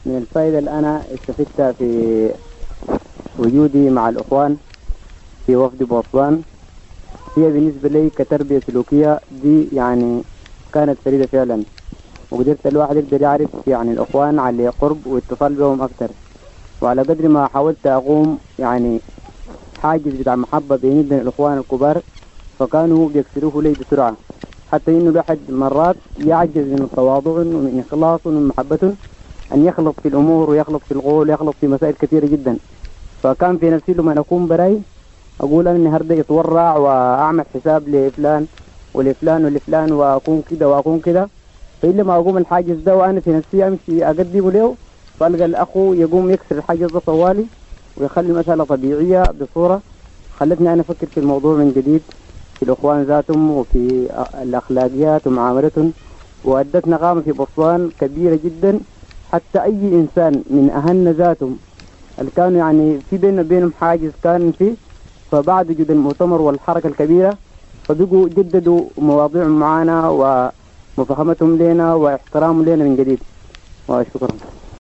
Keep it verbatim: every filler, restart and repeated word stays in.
من الفائدة اللي أنا استفدتها في وجودي مع الإخوان في وفد بوسطان هي بالنسبة لي كتربية سلوكية دي يعني كانت فريدة فعلا، وقدرت الواحد يقدر يعرف يعني الإخوان على قرب واتصال بهم أكثر. وعلى قدر ما حاولت أقوم يعني حاجز بتاع محبة بيني وبين الإخوان الكبار فكانوا بيكسروه لي بسرعة، حتى إنه الواحد مرات يعجز من تواضع ومن إخلاص ومن محبة أن يخلط في الأمور ويخلط في القول ويخلط في مسائل كثيرة جدا. فكان في نفسي لما أكون براي أقول أنا النهاردة يتورع وأعمل حساب لفلان ولفلان ولفلان وأكون كده وأكون كده، فإلا ما أقوم الحاجز ده وأنا في نفسي أمشي أقدمه له فألقى الأخو يقوم يكسر الحاجز ده طوالي ويخلي المسألة طبيعية بصورة خلتني أنا أفكر في الموضوع من جديد في الإخوان ذاتهم وفي الأخلاقيات ومعاملتهم، وأدتنا قامة في بوسطان كبيرة جدا. حتى أي إنسان من أهلنا ذاتهم اللي كانوا يعني في بيننا بينهم حاجز كان فيه، فبعد جد المؤتمر والحركة الكبيرة فبقوا جددوا مواضيعهم معنا ومفاهمتهم لنا واحترامهم لنا من جديد. وشكرا.